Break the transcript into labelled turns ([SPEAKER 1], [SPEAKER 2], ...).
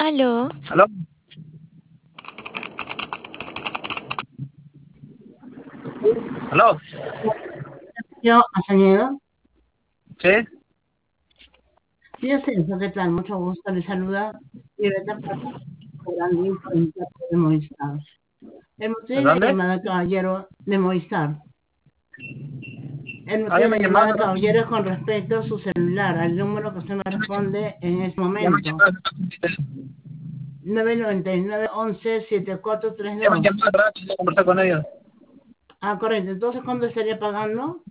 [SPEAKER 1] Aló,
[SPEAKER 2] ¿Aló? ¿Aló?
[SPEAKER 3] Yo, Azañedo.
[SPEAKER 2] ¿Sí?
[SPEAKER 3] Sí, Ascenso, ¿qué tal? Mucho gusto, les saluda Violeta Plata, cobrando por el dato de Movistar. El motivo
[SPEAKER 2] ¿De
[SPEAKER 3] de la
[SPEAKER 2] dónde?
[SPEAKER 3] llamada, caballero, de Movistar. El
[SPEAKER 2] Ah,
[SPEAKER 3] motivo
[SPEAKER 2] ya
[SPEAKER 3] de
[SPEAKER 2] me
[SPEAKER 3] la llamada,
[SPEAKER 2] llamaron.
[SPEAKER 3] caballero, es con respecto a su celular, al número que usted me responde en este
[SPEAKER 2] Ya me
[SPEAKER 3] momento.
[SPEAKER 2] llamaron.
[SPEAKER 3] 999-11-7432.
[SPEAKER 2] Ya me llamaron, ya conversar con ellos.
[SPEAKER 3] Ah, correcto. Entonces, ¿cuándo estaría pagando?